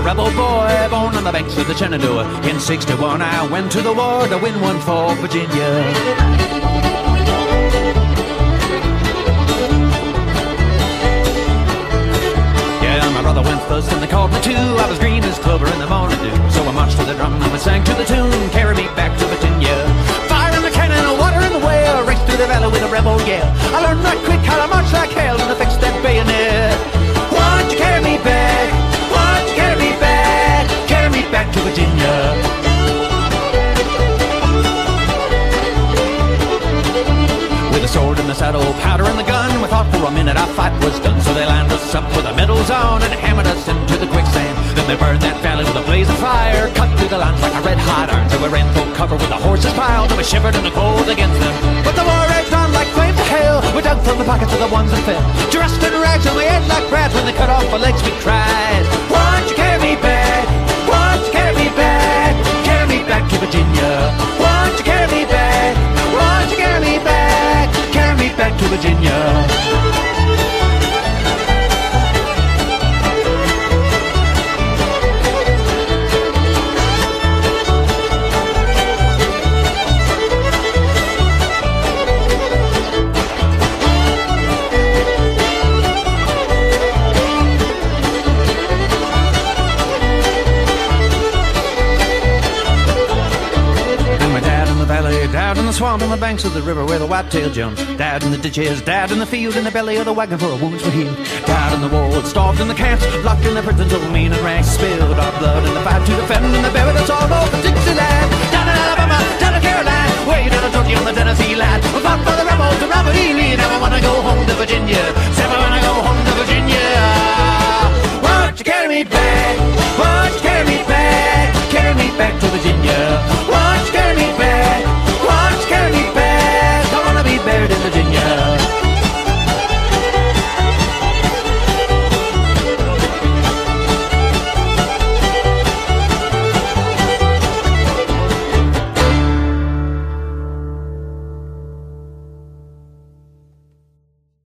rebel boy born on the banks of the Shenandoah. In '61 I went to the war to win one for Virginia. My brother went first and they called me too. I was green as clover in the morning dew. So I marched to the drum and we sang to the tune, carry me back to Virginia. Fire in the cannon, water in the well, raced through the valley with a rebel yell. I learned right quick how to march like hell and to fix that bayonet. Won't you carry me back? Won't you carry me back? Carry me back to Virginia. With a sword in the saddle, powder in the gun, we thought for a minute our fight was done. So they lined us up with our medals on and hammered us into the quicksand. Then they burned that valley with a blaze of fire, cut through the lines like a red hot iron. So we ran full cover with the horses piled and we shivered in the cold against them. But the war raged on like flames of hell. We dug from the pockets of the ones that fell, dressed in rags and we ate like rats. When they cut off our legs we cried, won't you carry me back? Won't you carry me back? Carry me back to Virginia. Won't you carry me back? Won't you carry me back? Carry me back to Virginia. Died in the swamp on the banks of the river where the whitetail jumps. Died in the ditches, died in the field, in the belly of the wagon for our wounds were healed. Died in the wars, starved in the camps, locked in the prisons of mean and ranks. Spilled our blood in the fight to defend, and they buried us all over Dixieland. Down in Alabama, down in Carolina, way down in Georgia on the Tennessee line. We fought for the rebels, to Robert E. Lee,